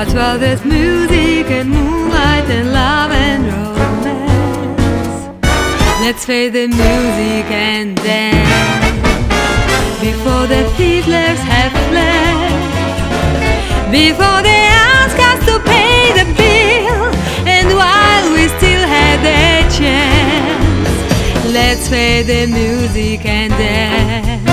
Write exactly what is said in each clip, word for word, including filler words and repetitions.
But while there's music and moonlight and love and romance, let's face the music and dance before the fiddlers have fled, before they ask us to pay the bill, and while we still have the chance, let's face the music and dance.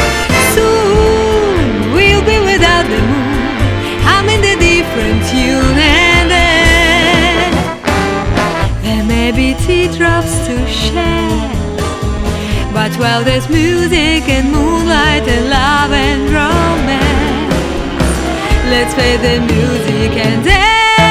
Soon we'll be without the moon, humming the different tune, and then there may be teardrops to shed. But while there's music and moonlight and love and romance, let's play the music and dance.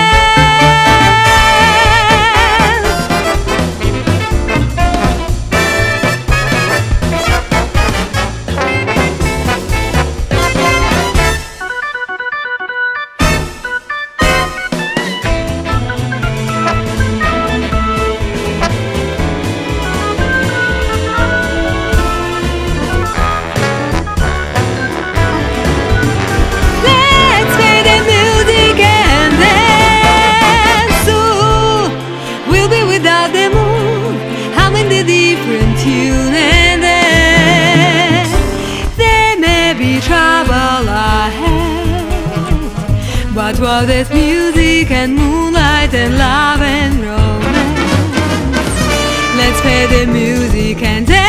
Without the moon, humming the different tune, and then there may be trouble ahead. But while there's music and moonlight and love and romance, let's play the music and dance.